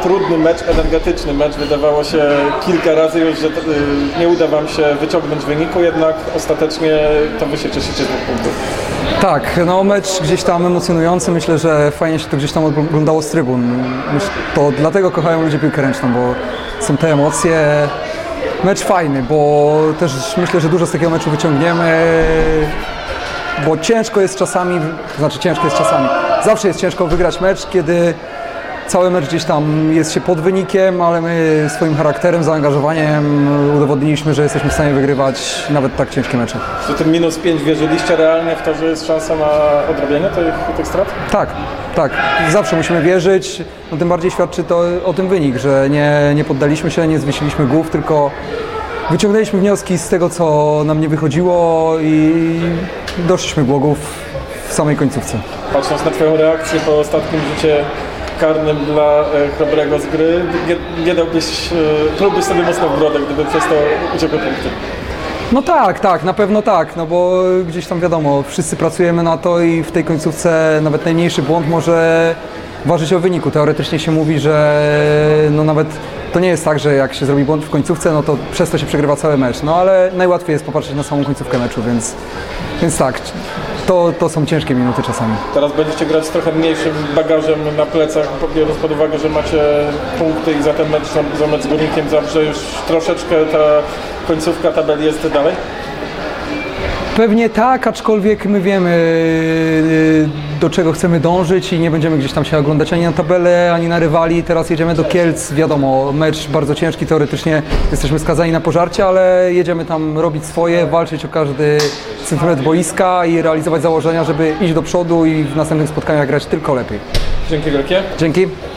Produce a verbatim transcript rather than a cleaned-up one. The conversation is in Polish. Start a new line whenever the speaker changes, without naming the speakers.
trudny mecz, energetyczny mecz. Wydawało się kilka razy już, że nie uda wam się wyciągnąć wyniku, jednak ostatecznie to wy się cieszycie z dwóch punktów.
Tak, no mecz gdzieś tam emocjonujący, myślę, że fajnie się to gdzieś tam oglądało z trybun. To dlatego kochają ludzie piłkę ręczną, bo są te emocje. Mecz fajny, bo też myślę, że dużo z takiego meczu wyciągniemy, bo ciężko jest czasami, to znaczy ciężko jest czasami, zawsze jest ciężko wygrać mecz, kiedy cały mecz gdzieś tam jest się pod wynikiem, ale my swoim charakterem, zaangażowaniem udowodniliśmy, że jesteśmy w stanie wygrywać nawet tak ciężkie mecze.
Czy tym minus pięć wierzyliście realnie w to, że jest szansa na odrobienie tych, tych strat?
Tak, tak. Zawsze musimy wierzyć, no tym bardziej świadczy to o tym wynik, że nie, nie poddaliśmy się, nie zwiesiliśmy głów, tylko wyciągnęliśmy wnioski z tego, co nam nie wychodziło i doszliśmy głogów w samej końcówce.
Patrząc na twoją reakcję po ostatnim rzucie karnym dla e, Chrobrego z gry, nie, nie dałbyś, e, plułbyś sobie mocno w brodę, gdyby przez to uciekły punkty.
No tak, tak, na pewno tak, no bo gdzieś tam wiadomo, wszyscy pracujemy na to i w tej końcówce nawet najmniejszy błąd może ważyć o wyniku. Teoretycznie się mówi, że no nawet to nie jest tak, że jak się zrobi błąd w końcówce, no to przez to się przegrywa cały mecz, no ale najłatwiej jest popatrzeć na samą końcówkę meczu, więc, więc tak, to, to są ciężkie minuty czasami.
Teraz będziecie grać z trochę mniejszym bagażem na plecach, biorąc pod uwagę, że macie punkty i za ten mecz, za mecz z Górnikiem Zabrze już troszeczkę ta końcówka tabeli jest dalej?
Pewnie tak, aczkolwiek my wiemy, do czego chcemy dążyć i nie będziemy gdzieś tam się oglądać ani na tabelę, ani na rywali. Teraz jedziemy do Kielc, wiadomo, mecz bardzo ciężki, teoretycznie jesteśmy skazani na pożarcie, ale jedziemy tam robić swoje, walczyć o każdy centymetr boiska i realizować założenia, żeby iść do przodu i w następnych spotkaniach grać tylko lepiej.
Dzięki wielkie.
Dzięki.